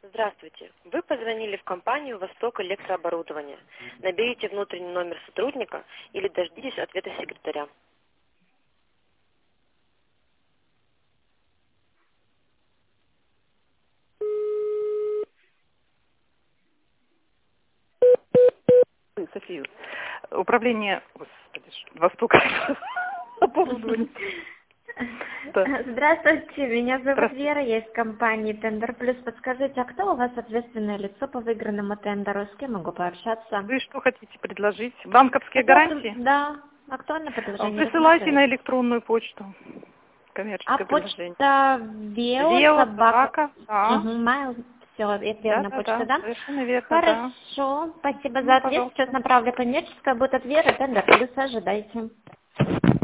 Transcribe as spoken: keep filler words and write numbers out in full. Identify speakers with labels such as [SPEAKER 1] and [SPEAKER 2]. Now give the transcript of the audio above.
[SPEAKER 1] Здравствуйте. Вы позвонили в компанию «Восток электрооборудование». Наберите внутренний номер сотрудника или дождитесь ответа секретаря.
[SPEAKER 2] Софию. Управление, господи, Востока оборудования. Да.
[SPEAKER 3] Здравствуйте, меня зовут
[SPEAKER 2] Здравствуйте.
[SPEAKER 3] Вера, я из компании Тендер Плюс. Подскажите, а кто у вас ответственное лицо по выигранному тендеру? С кем могу пообщаться?
[SPEAKER 2] Вы что хотите предложить? Банковские
[SPEAKER 3] Это,
[SPEAKER 2] гарантии?
[SPEAKER 3] Да, актуальное предложение.
[SPEAKER 2] Присылайте на
[SPEAKER 3] рассматривайте.
[SPEAKER 2] электронную почту.
[SPEAKER 3] А
[SPEAKER 2] Коммерческое предложение.
[SPEAKER 3] почта Вео,
[SPEAKER 2] Вео,
[SPEAKER 3] собака,
[SPEAKER 2] собака. Да.
[SPEAKER 3] угу, майл, все, это
[SPEAKER 2] Да,
[SPEAKER 3] верная
[SPEAKER 2] да,
[SPEAKER 3] почта,
[SPEAKER 2] да.
[SPEAKER 3] да?
[SPEAKER 2] Совершенно верно, да.
[SPEAKER 3] Хорошо, спасибо за
[SPEAKER 2] Ну,
[SPEAKER 3] ответ. Сейчас
[SPEAKER 2] пожалуйста.
[SPEAKER 3] направлю коммерческое, будет от Веры, Тендер Плюс, ожидайте.